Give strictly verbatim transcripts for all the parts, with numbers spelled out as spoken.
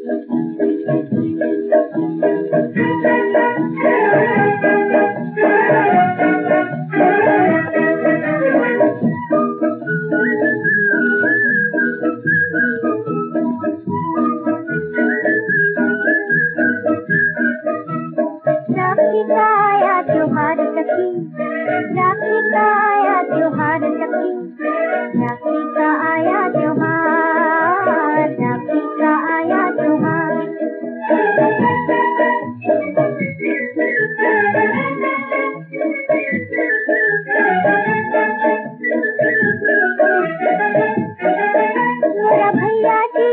राखी का आया त्योहार सखी, राखी का आया त्योहार सखी, राखी का आया त्योहार, राखी का आया त्योहार। मेरा भैया जी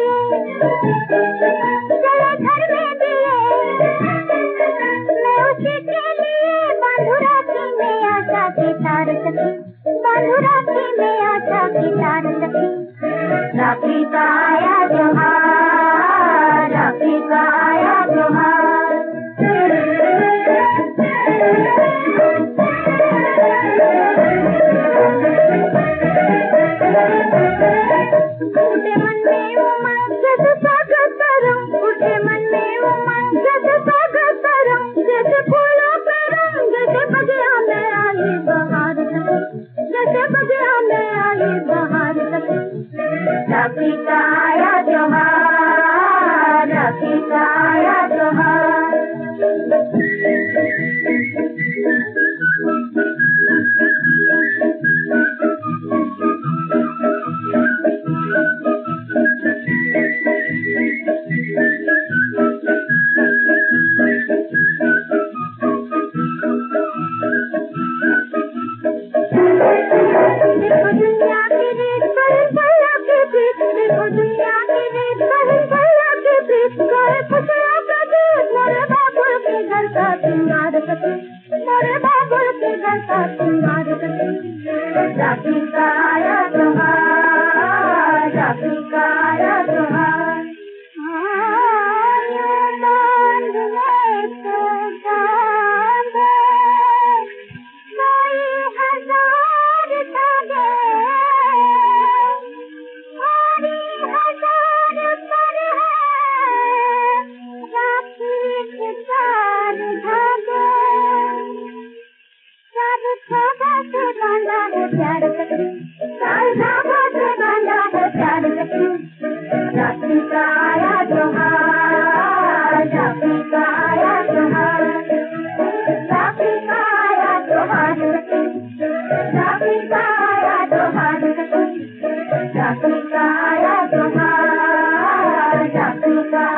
चले घर में दिए, मैं उसी के लिए बांधू राखी में आशा की तार सखी, बांधू राखी में आशा की तार सखी। राखी का आया त्योहार, राखी का आया त्योहार। उठे मन में उमंग जैसे स्वागत करूं, उठे मन में उमंग जैसे स्वागत करूं, जैसे फूलों पे रंग, जैसे बगिया में आई बहार सखी, जैसे बगिया में आई बहार सखी। राखी का आया त्योहार, राखी का आया त्योहार। देखो दुनिया की रीत बहन भैया की प्रीत, देखो दुनिया की रीत बहन भैया की प्रीत, गाए खुशियों का गीत मोरे बाबुल के घर का सिंगार सखी, मोरे बाबुल के घर का सिंगार सखी। राखी का आया त्योहार, राखी का आया त्योहार। आयो बांधने को बांधे, कोई हजार धागे, कोई हजार पर है राखी के चार धागे। चार धागों से बांधा है प्यार सखी, चार धागों से बांधा है प्यार सखी। राखी का आया त्योहार, राखी का आया त्योहार, राखी का आया त्योहार सखी, राखी का आया त्योहार सखी, राखी का आया त्योहार, राखी का